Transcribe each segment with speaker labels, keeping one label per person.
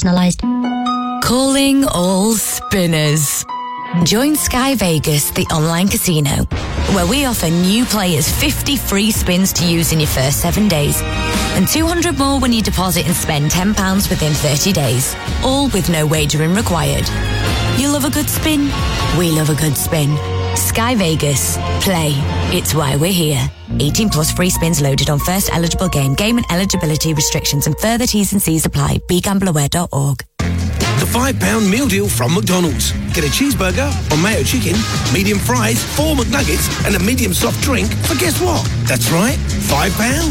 Speaker 1: personalised.
Speaker 2: Calling all spinners. Join Sky Vegas, the online casino, where we offer new players 50 free spins to use in your first 7 days, and 200 more when you deposit and spend £10 within 30 days, all with no wagering required. You love a good spin? We love a good spin. Sky Vegas. Play. It's why we're here. 18 plus free spins loaded on first eligible game. Game and eligibility restrictions and further T's and C's apply. BeGambleAware.org.
Speaker 3: The £5 meal deal from McDonald's. Get a cheeseburger or mayo chicken, medium fries, 4 McNuggets and a medium soft drink for guess what? That's right, £5.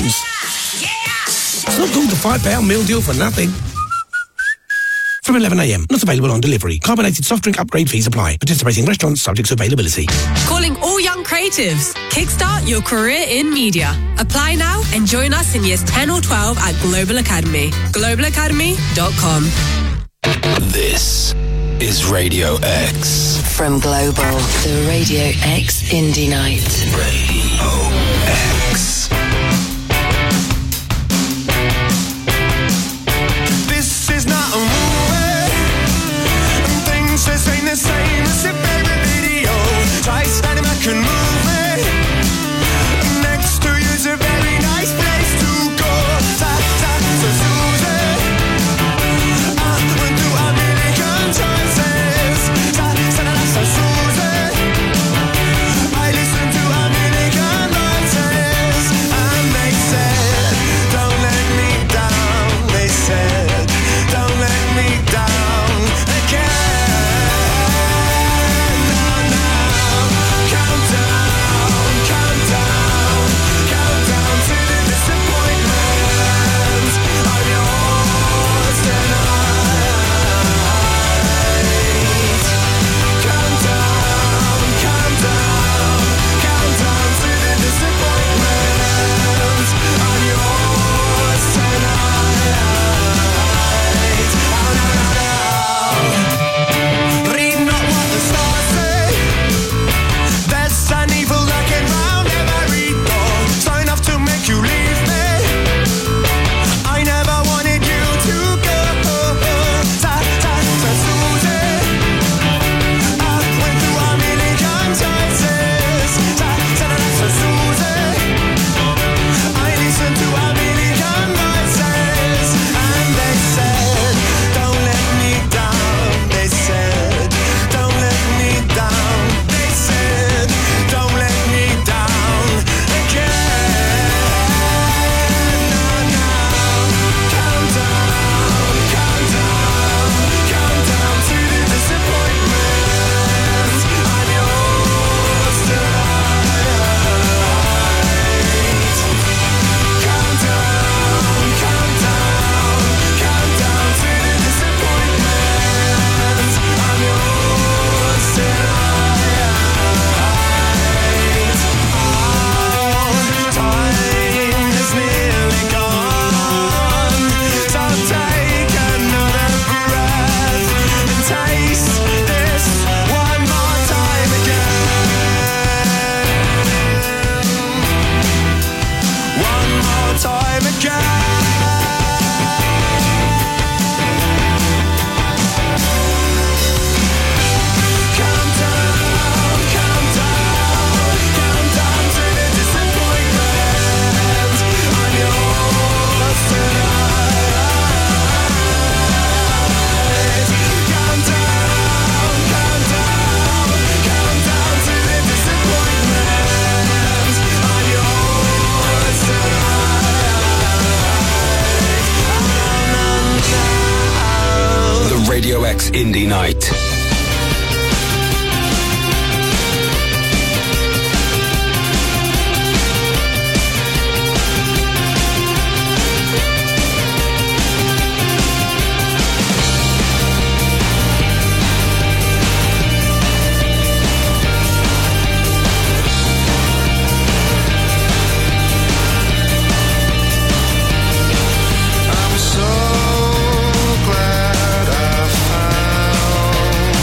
Speaker 3: It's not called the £5 meal deal for nothing. From 11 a.m. Not available on delivery. Carbonated soft drink upgrade fees apply. Participating restaurants subject to availability.
Speaker 4: Calling all young creatives. Kickstart your career in media. Apply now and join us in years 10 or 12 at Global Academy. globalacademy.com.
Speaker 5: This is Radio X.
Speaker 6: From Global, the Radio X Indie Night.
Speaker 5: Radio X.
Speaker 7: This is not a movie. Things just ain't the same as your favorite video. Try standing back and moving. Next to you's a very nice place to go. So Susie, I went through a million choices. So Susie, I listened to a million voices, and they said, don't let me down. They said, don't let me down again. Now, count down to the disappointment. I'm yours tonight. Count down to the disappointment. I'm yours tonight. Read not what the stars say. There's an evil lurking round every door. Sign off to make you leave me. I never wanted you to go. Susie, I went through a million choices. Susie, I listened to a million voices, and they said, don't let me down. They said, don't let me down. They said, don't let me down again. Now, count down to the disappointment. I'm yours tonight. Count down to the disappointment. I'm yours tonight. Time is nearly gone, so take another breath and taste this one more time again. One more time again. Count down to the disappointment. I'm yours tonight. Count down to the disappointment. I'm yours tonight.
Speaker 5: The Radio X Indie Night.
Speaker 7: I'm so glad I found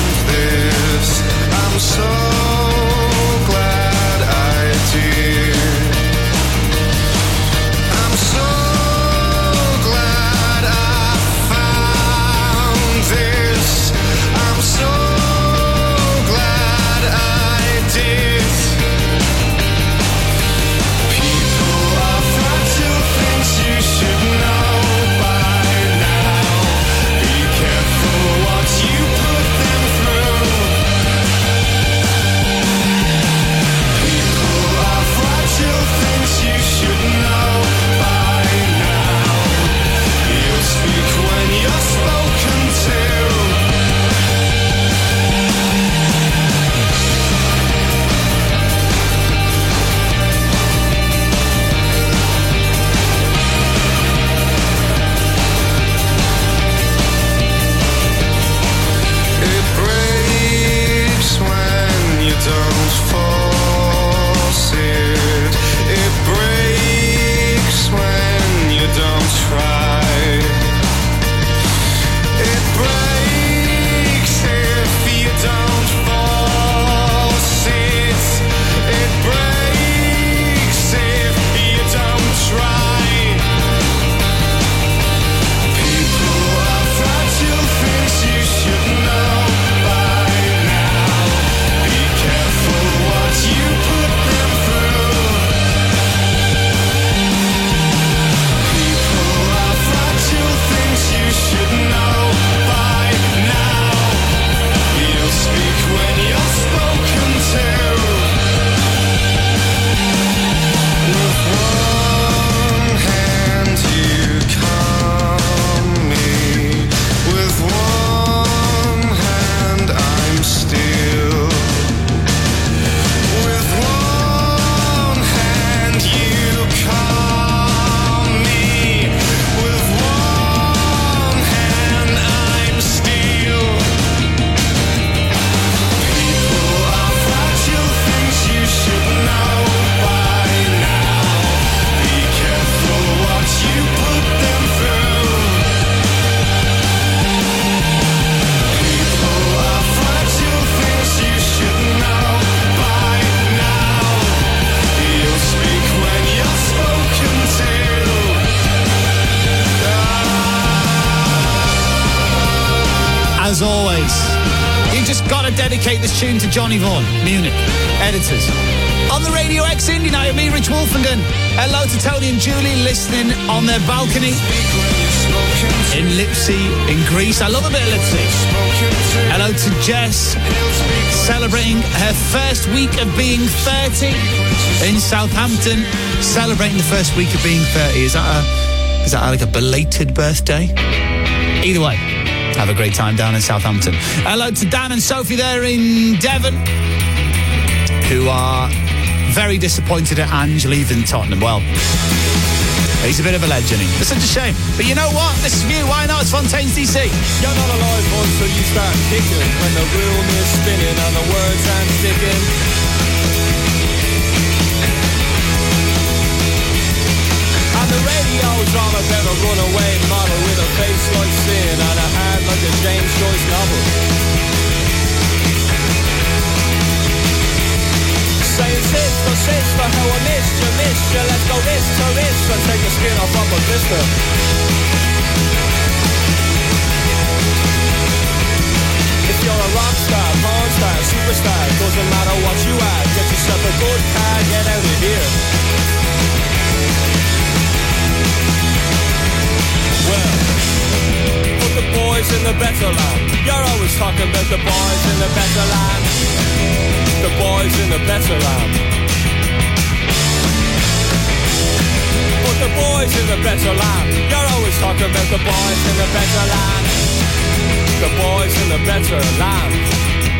Speaker 1: as always. You just got to dedicate this tune to Johnny Vaughan, Munich, editors. On the Radio X Indie Night, me, Rich Wolfenden. Hello to Tony and Julie listening on their balcony in Lipsy, in Greece. I love a bit of Lipsy. Hello to Jess, celebrating her first week of being 30 in Southampton. Celebrating the first week of being 30. Is that like a belated birthday? Either way, have a great time down in Southampton. Hello to Dan and Sophie there in Devon, who are very disappointed at Ange leaving Tottenham. Well, he's a bit of a legend. It's such a shame. But you know what? This is you. Why not? It's Fontaine's DC.
Speaker 7: You're not alive until you start kicking, when the room is spinning and the words aren't sticking. And the radio's all about a runaway model with a face like sin and a heart like a James Joyce novel. Saying sister, how I missed you, let's go wrist to wrist and take the skin off of a blister. If you're a rock star, porn star, superstar, doesn't matter what you are, get yourself a good car, get out of here. Well, put the boys in the better land. You're always talking about the boys in the better land. The boys in the better land. Put the boys in the better land. You're always talking about the boys in the better land. The boys in the better land.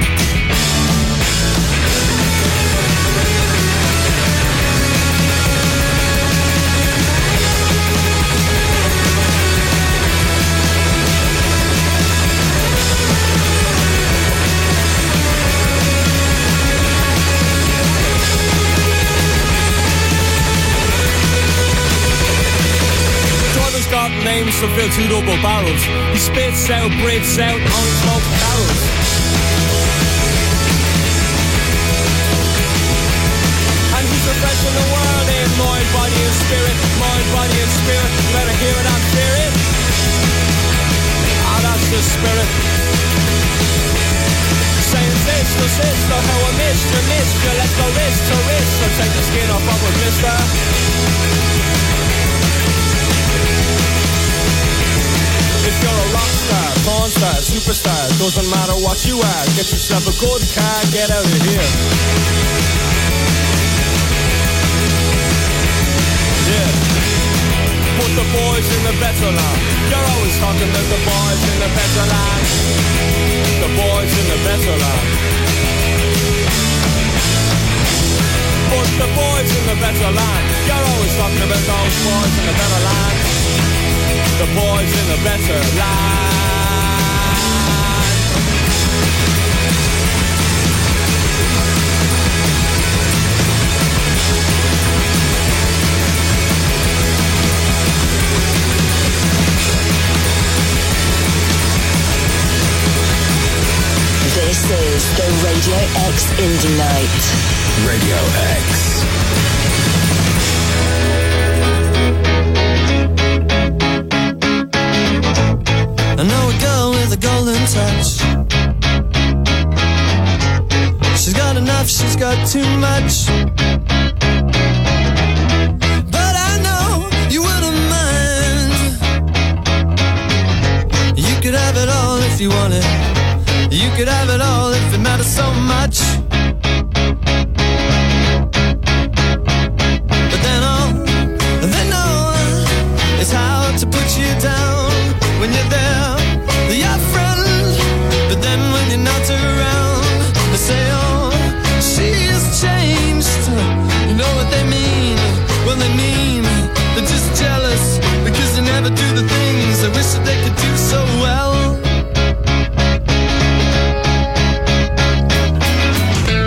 Speaker 7: Got names to fill 2 double barrels. He spits out, breathes out, only smokes barrels. And he's refreshing the world in mind, body and spirit. Mind, body and spirit. You better hear it and fear it. Ah, that's the spirit. Saying sister, how I missed you. Let's go wrist to wrist. So take the skin off of a blister. If you're a rock star, porn star, superstar, doesn't matter what you are, get yourself a good car, get out of here. Yeah. Put the boys in the better land. You're always talking about the boys in the better land. The boys in the better land. Put the boys in the better land. You're always talking about those boys in the better land. The boys in the better land.
Speaker 6: This is the Radio X Indie Night.
Speaker 5: Radio X.
Speaker 7: I know a girl with a golden touch. She's got enough, she's got too much. But I know you wouldn't mind. You could have it all if you want it. You could have it all if it matters so much. But then they know it's hard to put you down when you're there, your friend. But then when you're not around, they say, oh, she's changed. You know what they mean? Well, they mean they're just jealous because they never do the things they wish that they could do so well.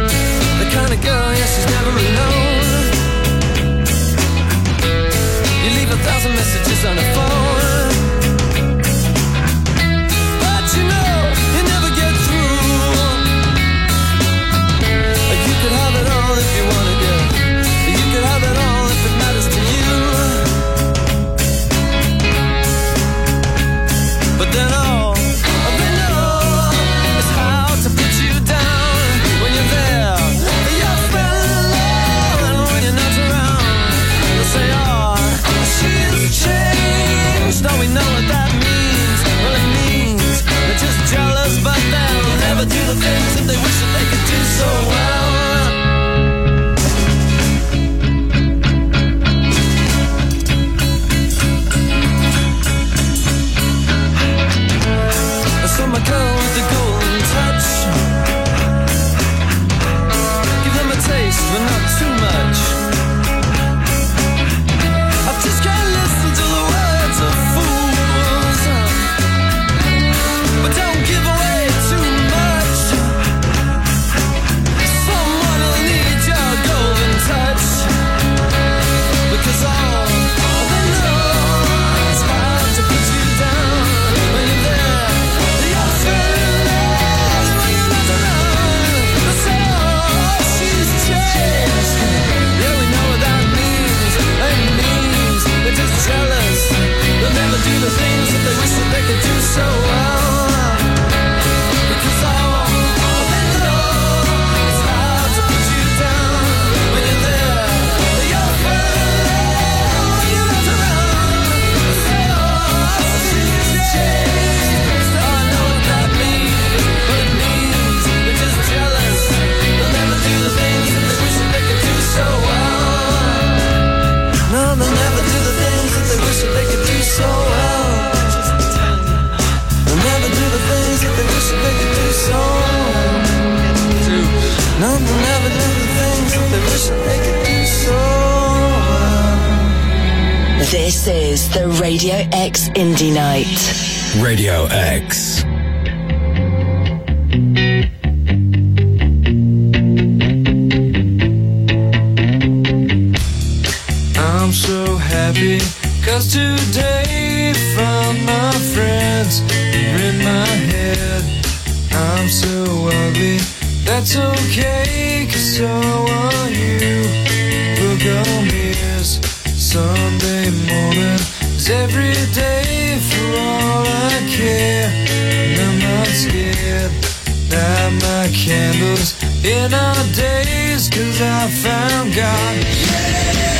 Speaker 8: my girl with the golden touch. Give them a taste, but not too much. I just can't listen to the words of fools, but don't give away too much. Someone will need your golden touch, because all they know is how to put you down. When you're there, you're feeling love. When you're not around, that's all she's changed. Yeah, we know what that means. It means they're just jealous. They'll never do the things that they wish that they could do so well. Because all they know is how to put you down. When you're there, you're feeling love. When you're not around, that's all she's changed. I know what that means, but it means they're just jealous. They'll never do the things that they wish that they could do so well. No, they'll never do the things that they wish that they could do so well. They'll never do the things that they wish that they could do so well. No, they'll never do the things that they wish that they could do so well.
Speaker 6: This is the Radio X Indie Night.
Speaker 5: Radio X.
Speaker 8: I'm so happy, cause today found my friends are in my head. I'm so ugly, that's okay, cause so are you. Look on mirrors, Sunday morning is every day for all I care. And I'm not scared, light my candles in our days, cause I found God.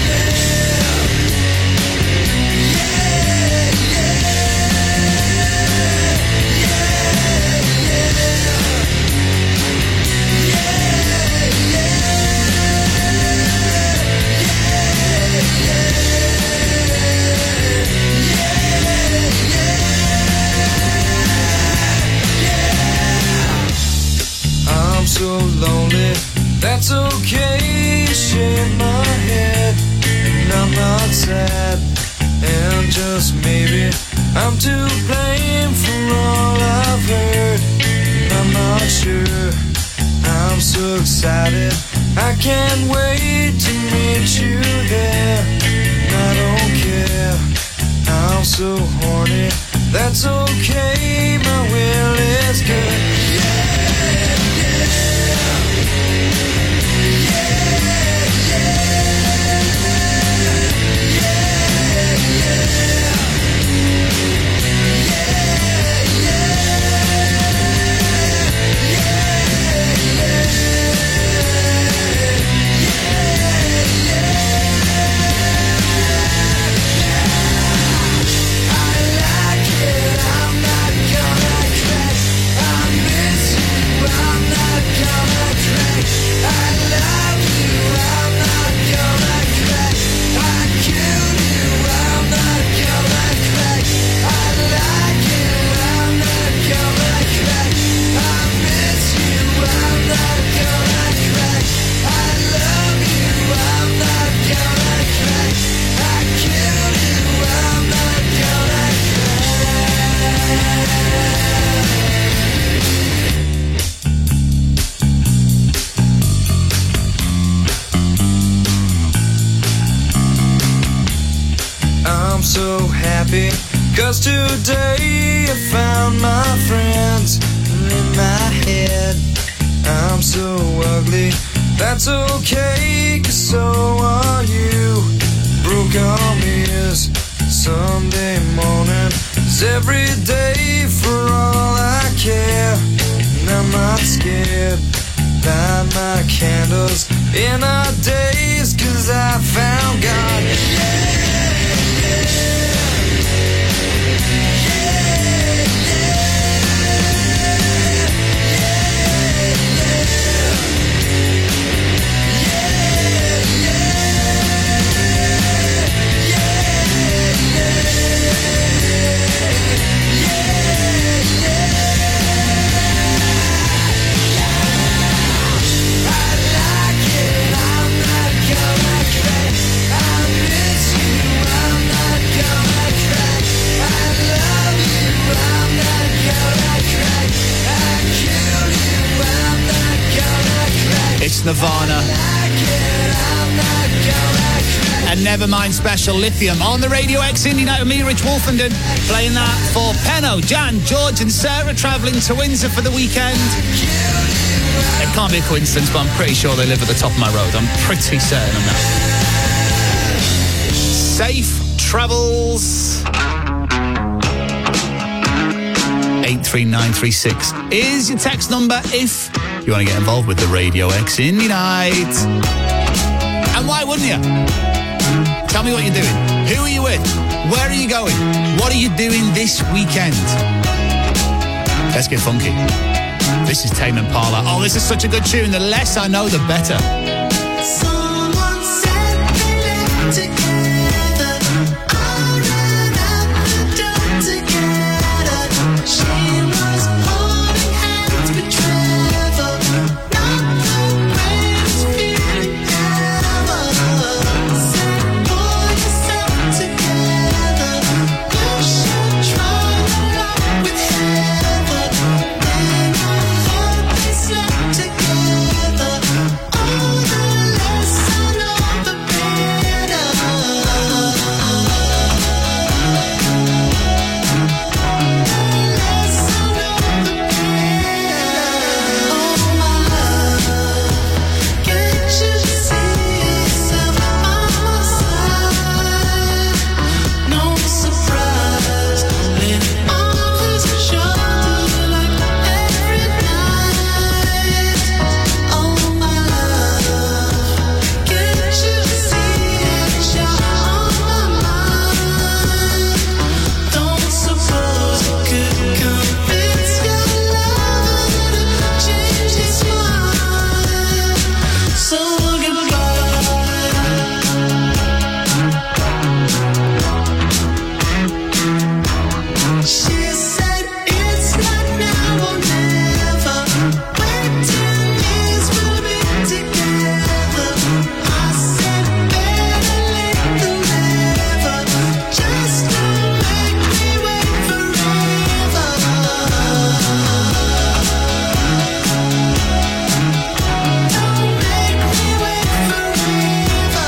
Speaker 8: I'm so lonely, that's okay, shake my head, and I'm not sad, and just maybe I'm to blame for all I've heard, and I'm not sure, I'm so excited, I can't wait to meet you there, and I don't care, I'm so horny, that's okay, my will is good. So happy, cause today I found my friends in my head. I'm so ugly, that's okay, cause so are you. Broke arm is Sunday morning, is every day for all I care. And I'm not scared, light my candles in our days, cause I found God.
Speaker 1: That's Nirvana. And Nevermind Special Lithium on the Radio X Indie Night with me, Rich Wolfenden, playing that for Penno, Jan, George and Sarah travelling to Windsor for the weekend. It can't be a coincidence, but I'm pretty sure they live at the top of my road. I'm pretty certain of that. Safe travels. 83936 is your text number if you want to get involved with the Radio X Indie Night. And why wouldn't you? Tell me what you're doing. Who are you with? Where are you going? What are you doing this weekend? Let's get funky. This is Tame Impala. Oh, this is such a good tune. The less I know, the better.
Speaker 9: Someone said they lived together. I ran out the door together. She was holding hands with Trevor. Not the greatest feeling ever. Said, pull yourself together. You should try your luck with Heather. Then I hope they slept together. All the less I know, the better. Less I know, the better. Oh my love, can't you see yourself by my side? No surprise, leaning on his shoulder like every night. Oh my love, can't you see that you're on my mind? Don't suppose you could convince your lover to change his mind. So goodbye. She said it's not now or never. Wait 10 years, we'll be together. I said better late than never. Just don't make me wait forever. Don't make me wait forever.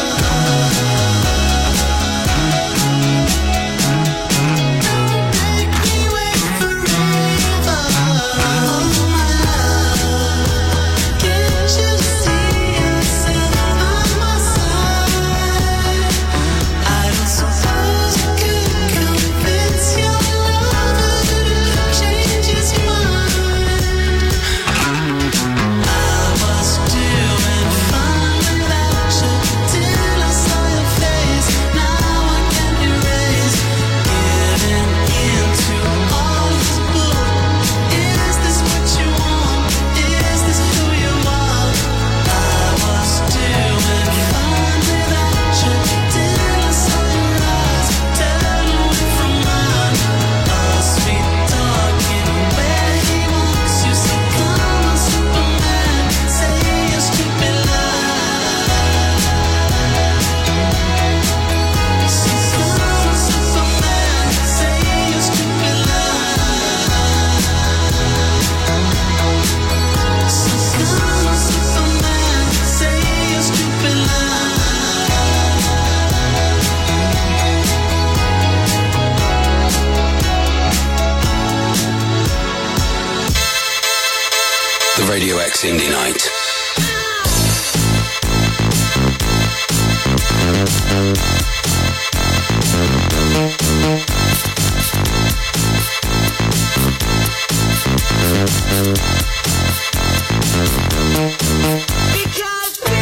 Speaker 9: Don't make me wait forever. Oh my love, can't you see yourself by my side? I don't suppose you could convince your lover to change his mind. I was doing fine without you till I saw your face. Now I can't erase giving into all this bull. Is this what you want? Is this who you are? I was doing fine without you till I saw your eyes turn away from mine. A sweet talking where he wants you. So come on, Superman, say your stupid lie. So come on, Superman, say your stupid lie. So come on, Superman, say your stupid lie.
Speaker 5: The Radio X Indie Night.
Speaker 9: Because we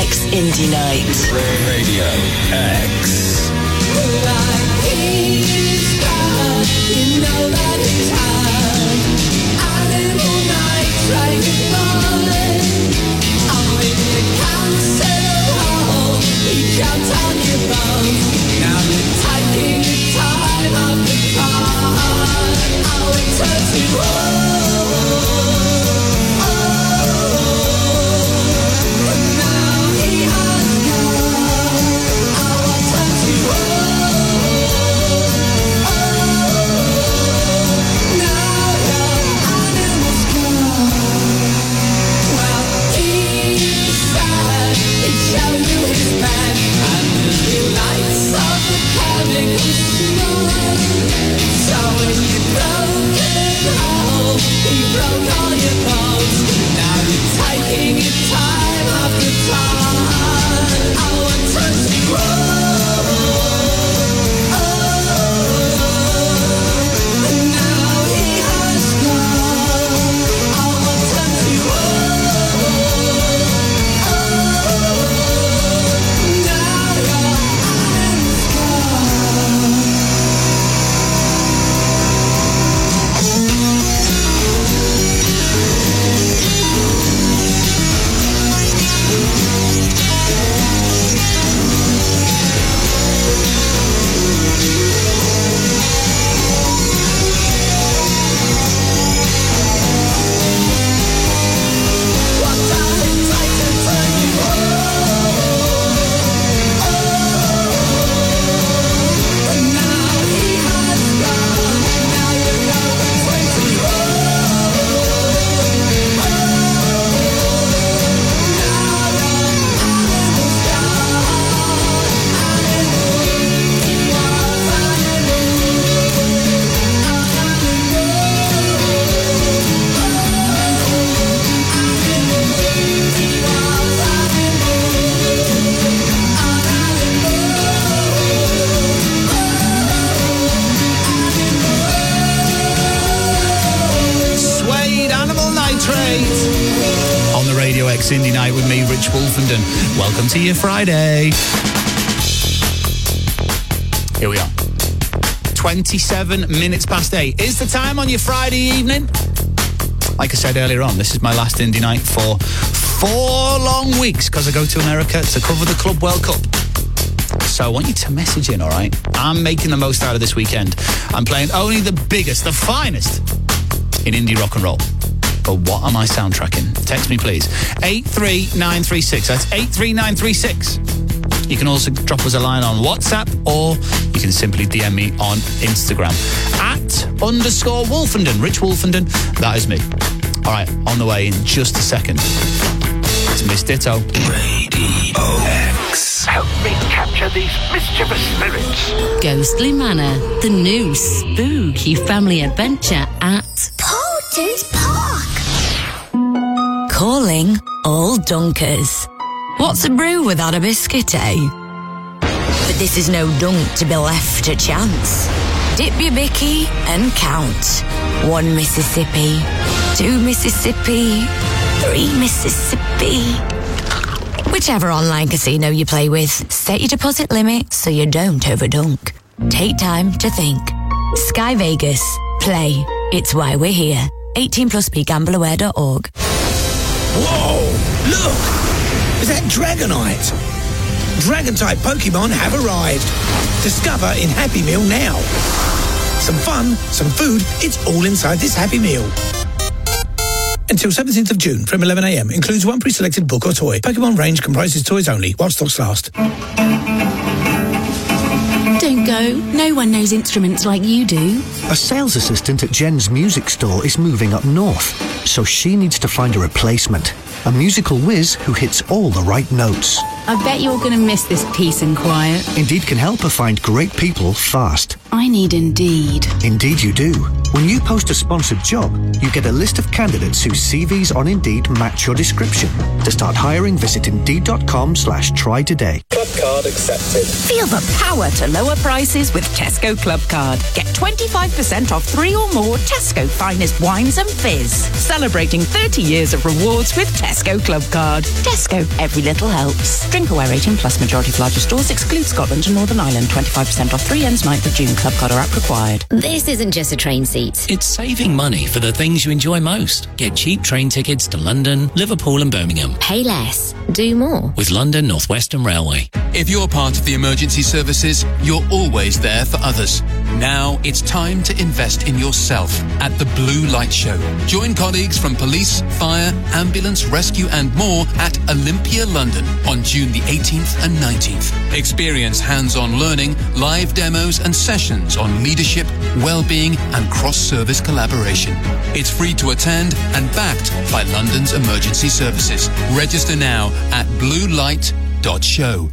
Speaker 6: X Indie Night.
Speaker 5: Radio X.
Speaker 8: You know that it's hard. Animal night, try goodbye. Oh, in the council hall, he jumped on your bones. Now you're taking your time off the part. Oh, it turns you and now he has gone. Oh, it turns you show you his bed and the lights of the cabin so when you broke it home, he broke all your bones. Now you're taking your time after time. I want to see and now he has gone. I want to see
Speaker 1: Indie Night with me, Rich Wolfenden. Welcome to your Friday. Here we are. 27 minutes past 8 is the time on your Friday evening. Like I said earlier on, this is my last Indie Night for 4 long weeks because I go to America to cover the Club World Cup. So I want you to message in, all right? I'm making the most out of this weekend. I'm playing only the biggest, the finest in indie rock and roll. But what am I soundtracking? Text me, please. 83936. That's 83936. You can also drop us a line on WhatsApp or you can simply DM me on Instagram. @_Wolfenden. Rich Wolfenden. That is me. All right, on the way in just a second. It's Miss Ditto.
Speaker 5: Radio X.
Speaker 3: Help me capture these mischievous spirits.
Speaker 10: Ghostly Manor, the new spooky family adventure at
Speaker 2: Porter's Park. Calling all dunkers. What's a brew without a biscuit, eh? But this is no dunk to be left to chance. Dip your bicky and count. 1 Mississippi, 2 Mississippi, 3 Mississippi. Whichever online casino you play with, set your deposit limit so you don't overdunk. Take time to think. Sky Vegas. Play. It's why we're here. 18+ BeGambleAware.org.
Speaker 3: Whoa! Look! Is that Dragonite? Dragon-type Pokemon have arrived. Discover in Happy Meal now. Some fun, some food, it's all inside this Happy Meal. Until 17th of June from 11 a.m. Includes one pre-selected book or toy. Pokemon range comprises toys only while stocks last.
Speaker 10: Don't go. No one knows instruments like you do.
Speaker 11: A sales assistant at Jen's music store is moving up north, so she needs to find a replacement. A musical whiz who hits all the right notes.
Speaker 10: I bet you're going to miss this peace and quiet.
Speaker 11: Indeed can help her find great people fast.
Speaker 10: I need Indeed.
Speaker 11: Indeed you do. When you post a sponsored job, you get a list of candidates whose CVs on Indeed match your description. To start hiring, visit Indeed.com/try today.
Speaker 12: Club card accepted.
Speaker 13: Feel the power to lower prices with Tesco Club Card. Get 25% off 3 or more Tesco finest wines and fizz. Celebrating 30 years of rewards with Tesco Club Card. Tesco, every little helps. Drink aware 18 plus, majority of larger stores exclude Scotland and Northern Ireland. 25% off 3 ends 9th of June. Club Card or app required.
Speaker 14: This isn't just a train seat.
Speaker 15: It's saving money for the things you enjoy most. Get cheap train tickets to London, Liverpool and Birmingham.
Speaker 14: Pay less. Do more.
Speaker 15: With London North Western Railway.
Speaker 16: If you're part of the emergency services, you're always there for others. Now it's time to invest in yourself at the Blue Light Show. Join colleagues from police, fire, ambulance, rescue and more at Olympia, London on June the 18th and 19th. Experience hands-on learning, live demos and sessions on leadership, well-being and cross-service collaboration. It's free to attend and backed by London's emergency services. Register now at bluelight.show.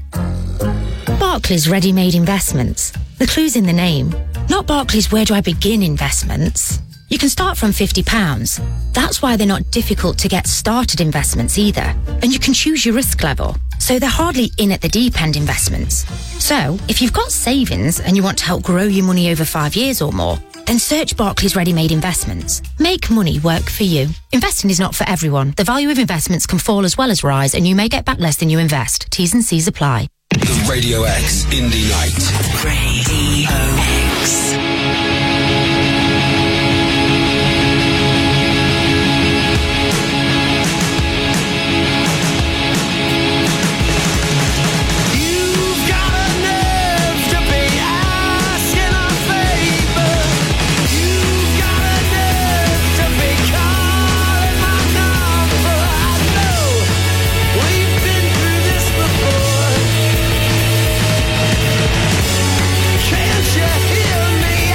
Speaker 2: Barclays Ready-Made Investments. The clue's in the name. Not Barclays Where Do I Begin Investments. You can start from £50. That's why they're not difficult to get started investments either. And you can choose your risk level. So they're hardly in at the deep end investments. So if you've got savings and you want to help grow your money over 5 years or more, then search Barclays Ready-Made Investments. Make money work for you. Investing is not for everyone. The value of investments can fall as well as rise, and you may get back less than you invest. T's and C's apply.
Speaker 5: The Radio X Indie Night.
Speaker 13: Radio X.
Speaker 9: Can't you hear me?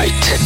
Speaker 5: Night.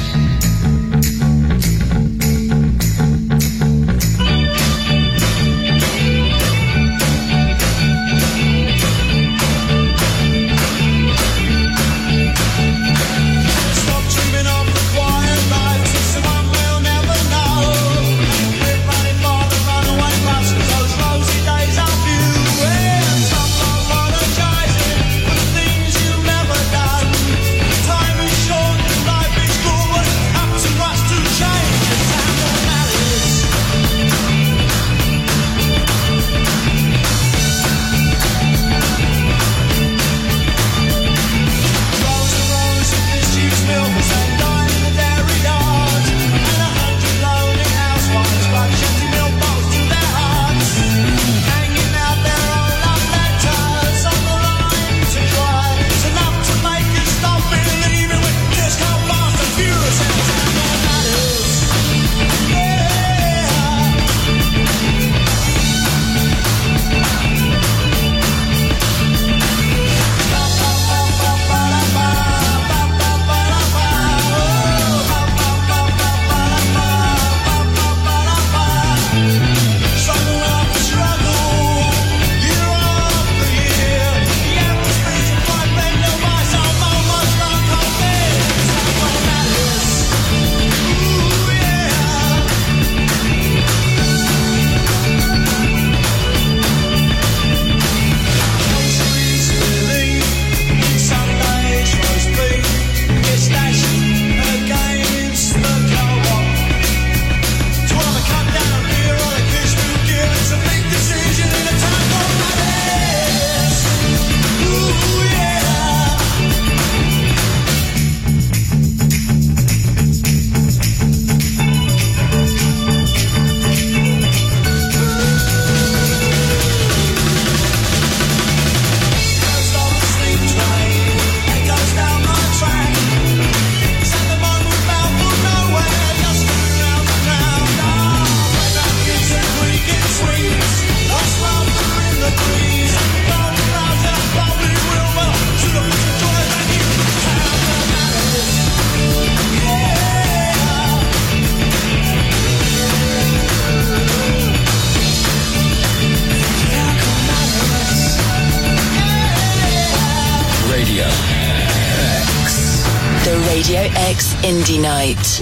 Speaker 6: Radio X Indie Night.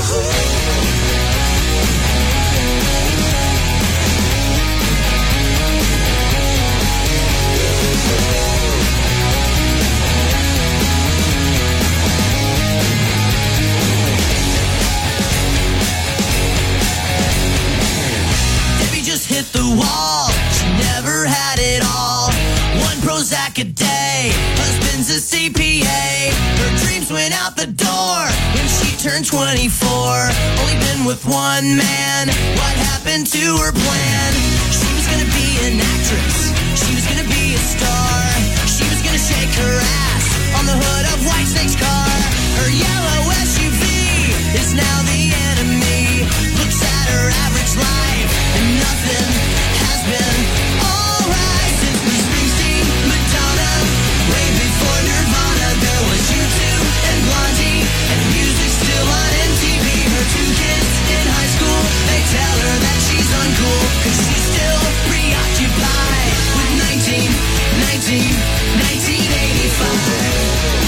Speaker 12: Debbie just hit the wall. She never had it all. One Prozac a day. Husband's a CPA. Her dreams went out the door when she turned 24. Only been with one man. What happened to her plan? She was gonna be an actress. She was gonna be a star. She was gonna shake her ass on the hood of Whitesnake's car. Her yellow SUV is now the enemy. Looks at her average life and nothing has been alright since Bruce Springsteen, Madonna, way before Nirvana. There was U2 and Blondie, and music still on MTV. Her two kids in high school, they tell her that she's uncool, cause she's still preoccupied with 1985.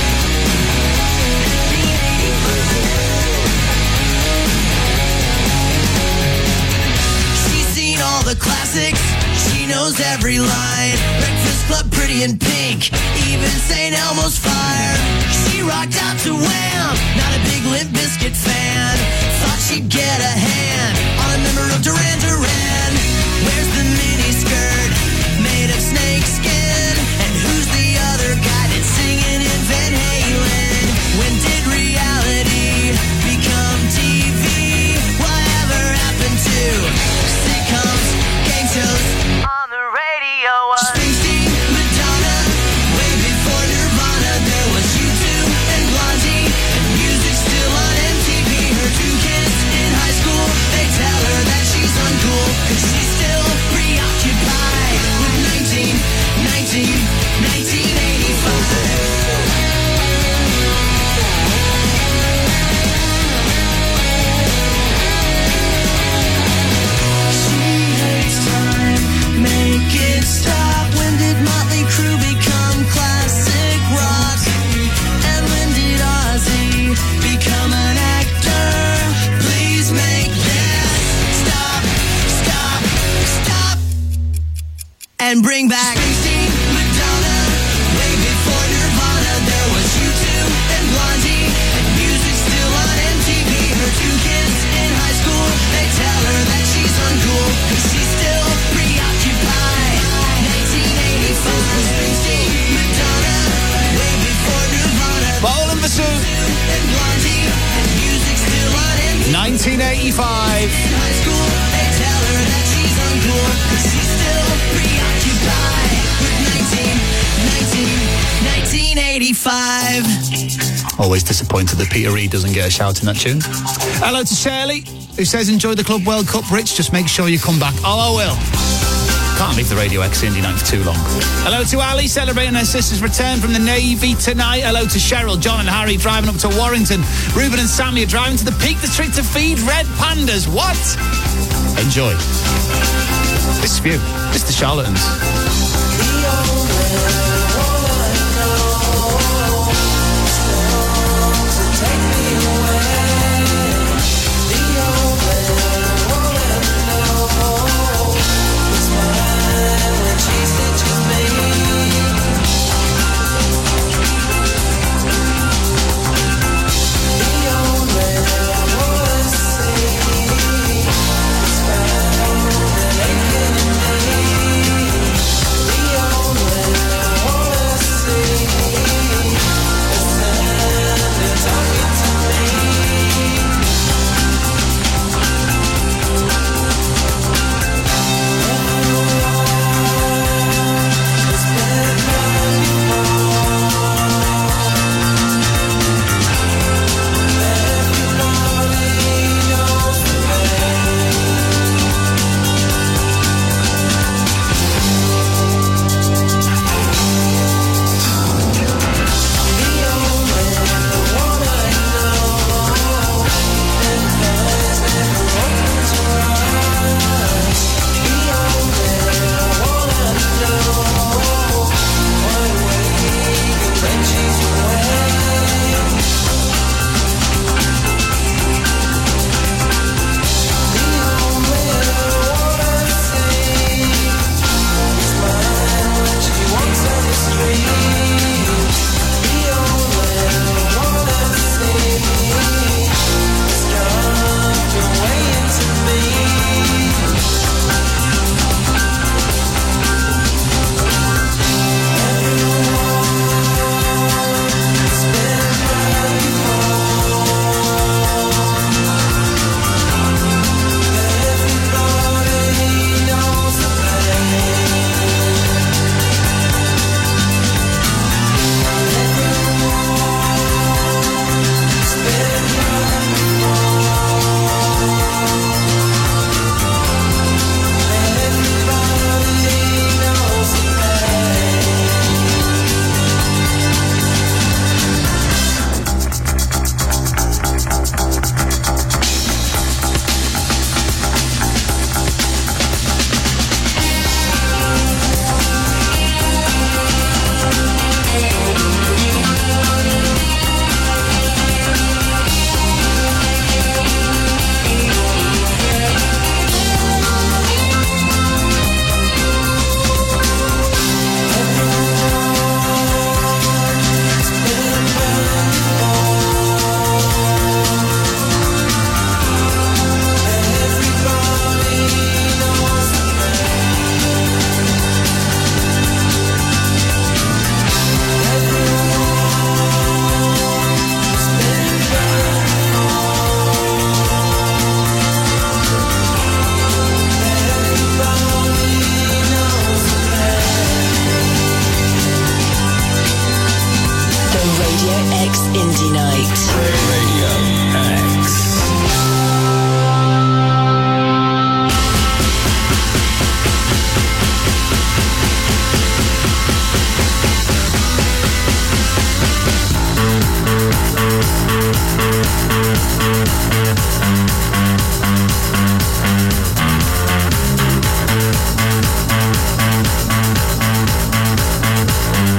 Speaker 12: All the classics, she knows every line. Breakfast Club, Pretty in Pink, even St. Elmo's Fire. She rocked out to Wham, not a big Limp Bizkit fan. Thought she'd get a hand on a member of Duran Duran. Where's the mini skirt made of snake skin? And who's the other guy that's singing in Van Halen? When did reality become TV? Whatever happened to sitcoms, game shows on the radio? Springsteen, Madonna, way before Nirvana. There was U2 and Blondie, and music still on MTV. Her two kids in high school, they tell her that she's uncool, cause she's still preoccupied and bring back Springsteen, Madonna. Way before Nirvana, there was U2 and Blondie, and music still on MTV. Her two kids in high school, they tell her that she's uncool, 'cause she's still preoccupied. 1984, Springsteen, Madonna. Way before Nirvana,
Speaker 1: Bowl and Bassoon.
Speaker 12: and Blondie, and music still on MTV.
Speaker 1: 1985.
Speaker 12: In high school, they tell her that she's uncool, 'cause she's still preoccupied with 1985.
Speaker 1: Always disappointed that Peter Reid doesn't get a shout in that tune. Hello to Shirley, who says, enjoy the Club World Cup, Rich. Just make sure you come back. Oh, I will. Can't leave the Radio X Indie night for too long. Hello to Ali, celebrating her sister's return from the Navy tonight. Hello to Cheryl, John and Harry, driving up to Warrington. Ruben and Sammy are driving to the Peak District to feed red pandas. What? Enjoy. This is for you. It's the Charlatans.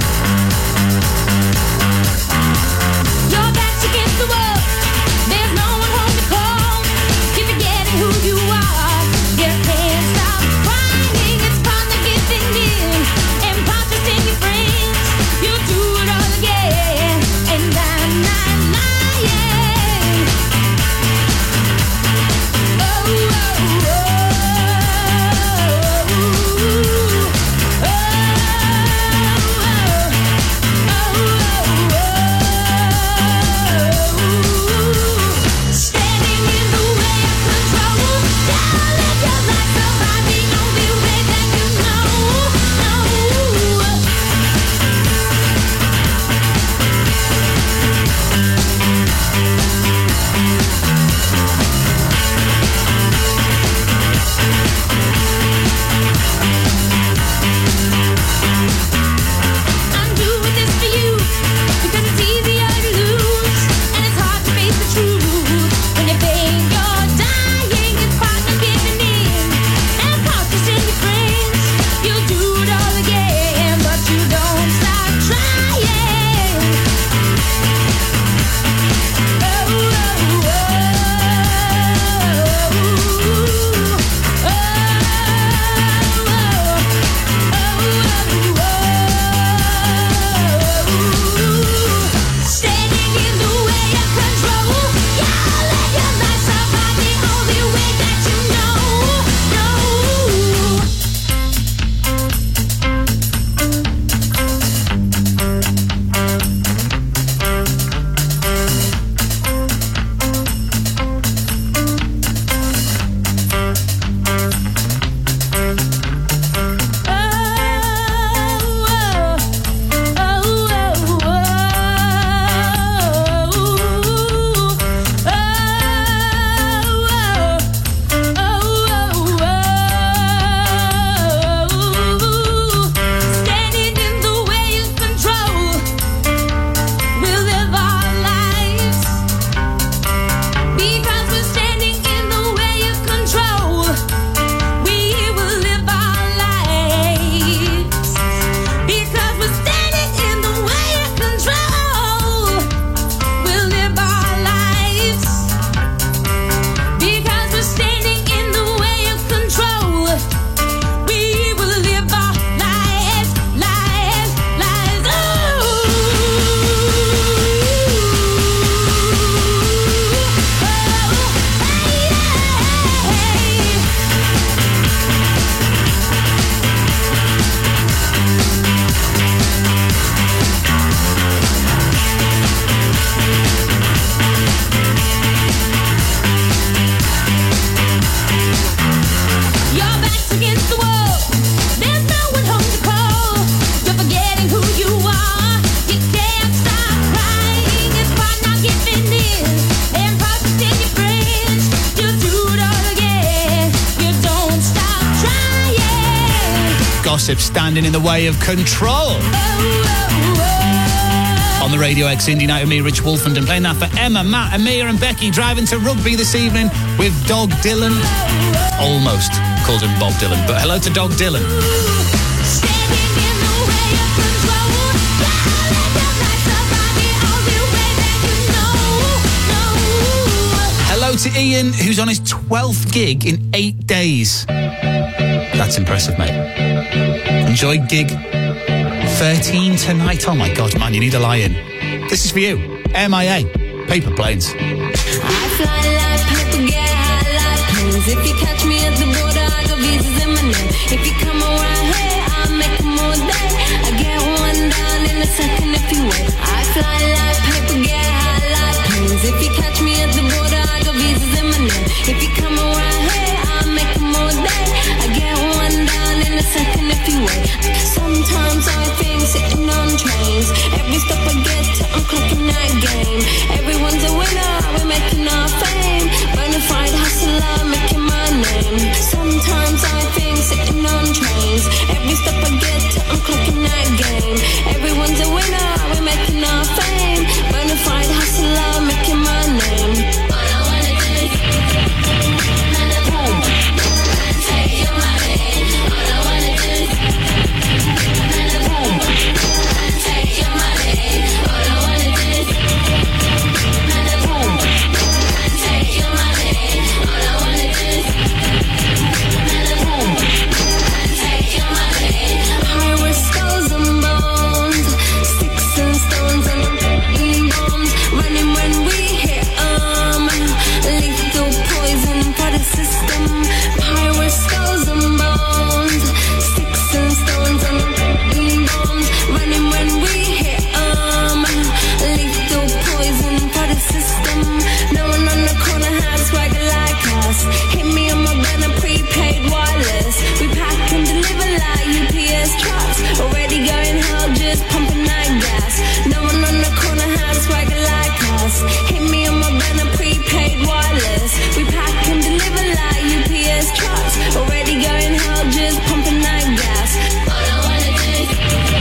Speaker 17: Your back's against the wall. There's no
Speaker 1: gossip standing in the way of control. On the Radio X Indie Night with me, Rich Wolfenden, playing that for Emma, Matt, Amir and Becky, driving to rugby this evening with Dog Dylan. Almost called him Bob Dylan, but hello to Dog Dylan. Hello to Ian, who's on his 12th gig in 8 days. That's impressive, mate. Enjoy gig 13 tonight. Oh my God, man, you need a lie-in. This is for you. MIA, Paper Planes.
Speaker 9: I fly like paper, get high like planes. If you catch me at the border, I got visas in my name. If you come around here, I'll make them all day. I get one down in a second if you wait. I fly like paper, get high like planes. If you catch me at the border, I got visas in my name. If you come around here, I'll make them all day. I get one down in a second if you wait. Sometimes I think sitting on trains. Every stop I get to, I'm clocking that game. Everyone's a winner, we're making our fame. Bonafide hustler, making my name. Sometimes I think sitting on trains. Every stop I get to, I'm clocking that game. Everyone's a winner, we're making our fame. Bonafide hustler, making my name. All I wanna do is boom, take your money. All I wanna do is boom, take your money. All I wanna do is boom, take your money. All I wanna do is boom, take your money. High with skulls and bones, sticks and stones and bombs, running when we hit lethal poison for the system. High with skulls and bones, sticks and stones and bombs, running when we hit lethal poison for the system. No one on the corner has swagger like us. Hit me on my banner, prepaid wireless. We pack and deliver like UPS trucks. Already going hell, just pumping that gas. No one on the corner has swagger like us. Hit me on my banner, prepaid wireless. We pack and deliver like UPS trucks. Already going hell, just pumping that gas. All I wanna do is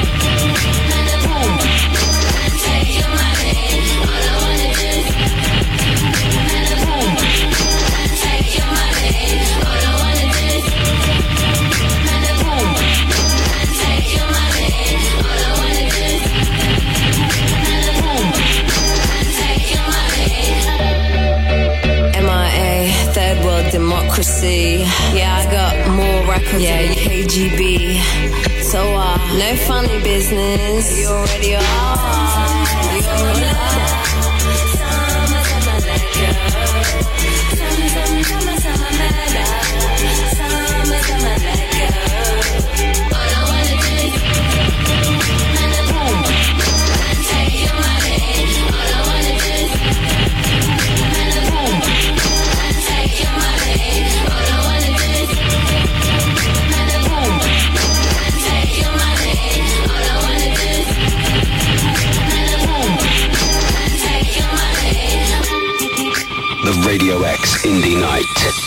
Speaker 9: boom, take your money. All I wanna do is boom, take your money. All I wanna do is boom, take your money. All I wanna do is boom, take your money. MIA, third world democracy. Yeah, I got more records. Yeah, KGB. So no funny business. You already are. You already are. All I wanna do is boom, take your money. All I wanna do is boom, take your money. All I wanna do is boom, take your money. All I wanna do is boom, take your money.
Speaker 5: The Radio X Indie Night.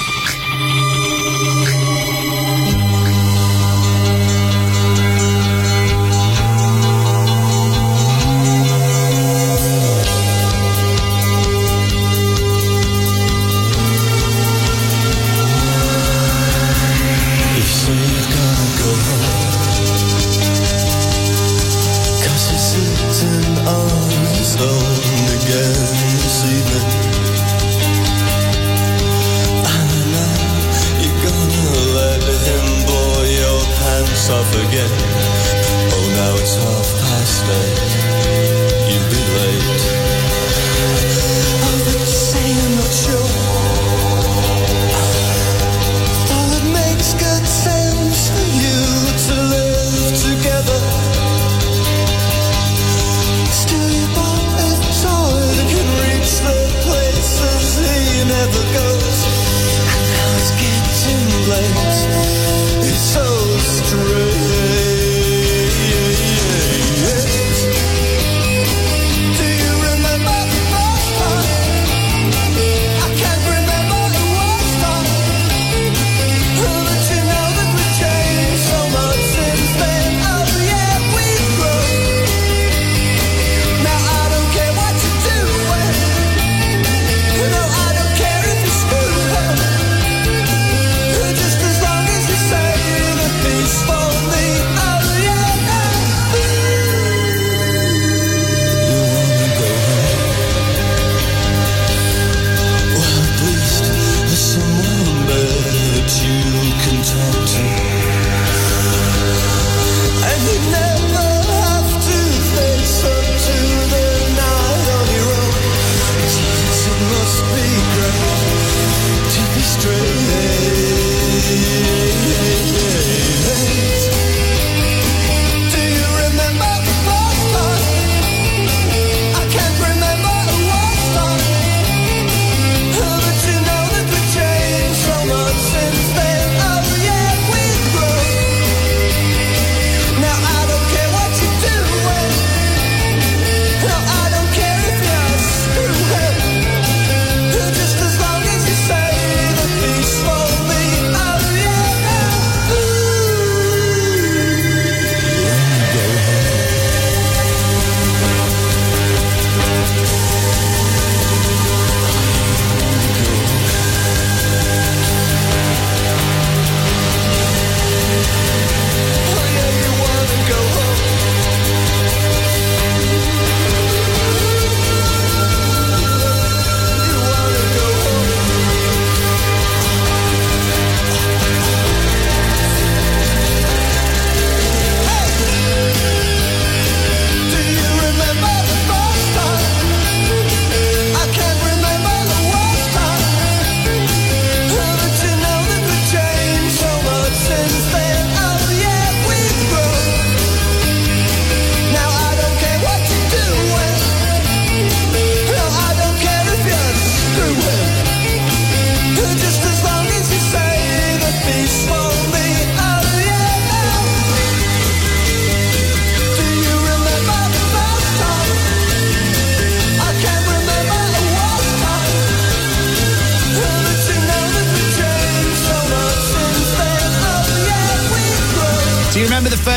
Speaker 8: You say you've gotta go home, 'cause you're sitting on his own again this evening. And I know you're gonna let him blow your pants off again. Oh, now it's 8:30, you'll be late. Oh, but you say you're not sure. Though it makes good sense for you to live together, still you bought a toy that can reach the places he never goes. And now it's getting late. It's so strange. Do you remember the first time? I can't remember the worst time. But you know that we've changed so much since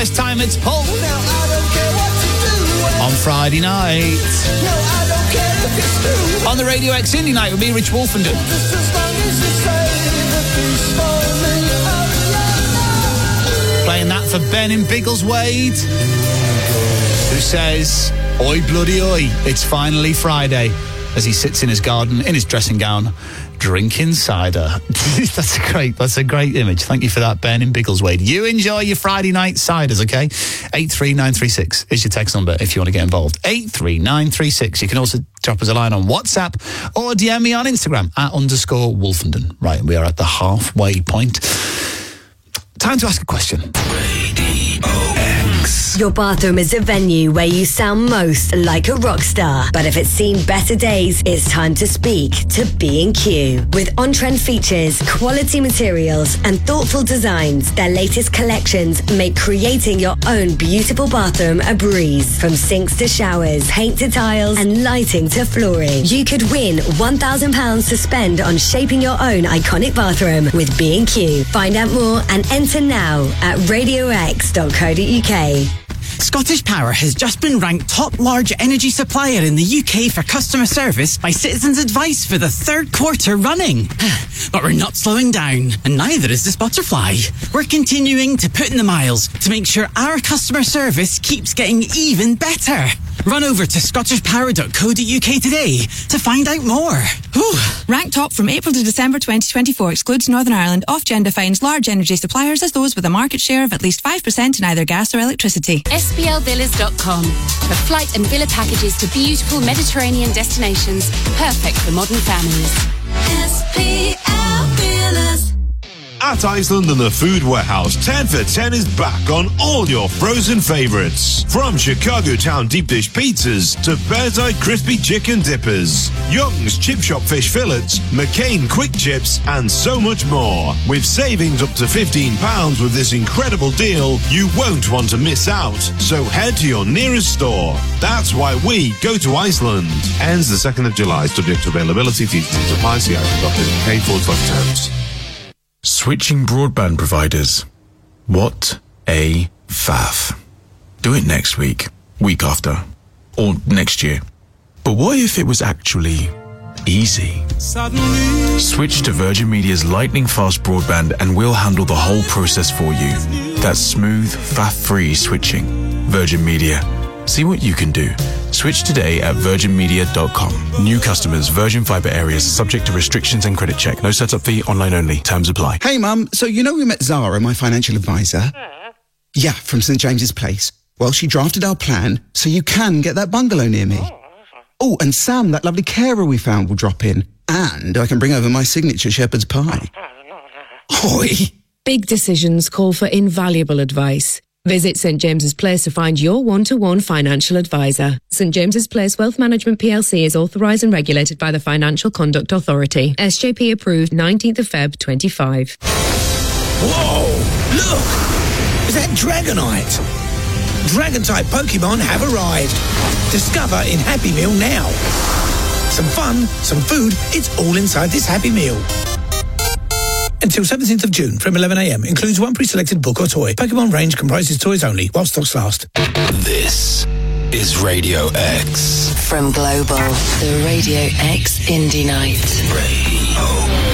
Speaker 1: first time it's Paul on Friday night. On the Radio X Indie Night with me, Rich Wolfenden. Playing that for Ben in Biggleswade, who says, "Oi bloody oi, it's finally Friday," as he sits in his garden in his dressing gown drinking cider. That's a great image. Thank you for that, Ben in Biggleswade. You enjoy your Friday night ciders, okay? 83936 is your text number if you want to get involved. 83936. You can also drop us a line on WhatsApp or DM me on Instagram @_Wolfenden. Right, we are at the halfway point. Time to ask a question.
Speaker 17: Your bathroom is a venue where you sound most like a rock star. But if it's seen better days, it's time to speak to B&Q. With on-trend features, quality materials, and thoughtful designs, their latest collections make creating your own beautiful bathroom a breeze. From sinks to showers, paint to tiles, and lighting to flooring. You could win £1,000 to spend on shaping your own iconic bathroom with B&Q. Find out more and enter now at radiox.co.uk.
Speaker 18: Scottish Power has just been ranked top large energy supplier in the UK for customer service by Citizens Advice for the third quarter running. But we're not slowing down, and neither is this butterfly. We're continuing to put in the miles to make sure our customer service keeps getting even better. Run over to scottishpower.co.uk today to find out more. Whew.
Speaker 19: Ranked top from April to December 2024 excludes Northern Ireland. Ofgem defines large energy suppliers as those with a market share of at least 5% in either gas or electricity.
Speaker 20: SPLvillas.com for flight and villa packages to beautiful Mediterranean destinations, perfect for modern families. SPL Villas.
Speaker 21: At Iceland and the Food Warehouse, 10 for 10 is back on all your frozen favorites. From Chicago Town deep dish pizzas to Bear's Eye crispy chicken dippers, Young's Chip Shop fish fillets, McCain quick chips, and so much more. With savings up to £15 with this incredible deal, you won't want to miss out. So head to your nearest store. That's why we go to Iceland. Ends the 2nd of July, subject to availability, fees and supplies. See item.co.uk/terms.
Speaker 22: Switching broadband providers. What a faff. Do it next week, week after, or next year. But what if it was actually easy? Switch to Virgin Media's lightning fast broadband and we'll handle the whole process for you. That's smooth, faff-free switching. Virgin Media. See what you can do. Switch today at virginmedia.com. New customers, Virgin Fibre areas, subject to restrictions and credit check. No setup fee, online only. Terms apply.
Speaker 23: Hey, Mum. So you know we met Zara, my financial advisor? Yeah, from St James's Place. Well, she drafted our plan so you can get that bungalow near me. Oh, and Sam, that lovely carer we found, will drop in. And I can bring over my signature shepherd's pie. Oi!
Speaker 24: Big decisions call for invaluable advice. Visit St James's Place to find your one-to-one financial advisor. St James's Place Wealth Management PLC is authorised and regulated by the Financial Conduct Authority. SJP approved 19th of Feb 25.
Speaker 3: Whoa! Look! Is that Dragonite? Dragon-type Pokemon have arrived. Discover in Happy Meal now. Some fun, some food, it's all inside this Happy Meal. Until 17th of June from 11 a.m. Includes one pre-selected book or toy. Pokemon range comprises toys only while stocks last.
Speaker 5: This is Radio X.
Speaker 6: From Global, the Radio X Indie Night.
Speaker 5: Radio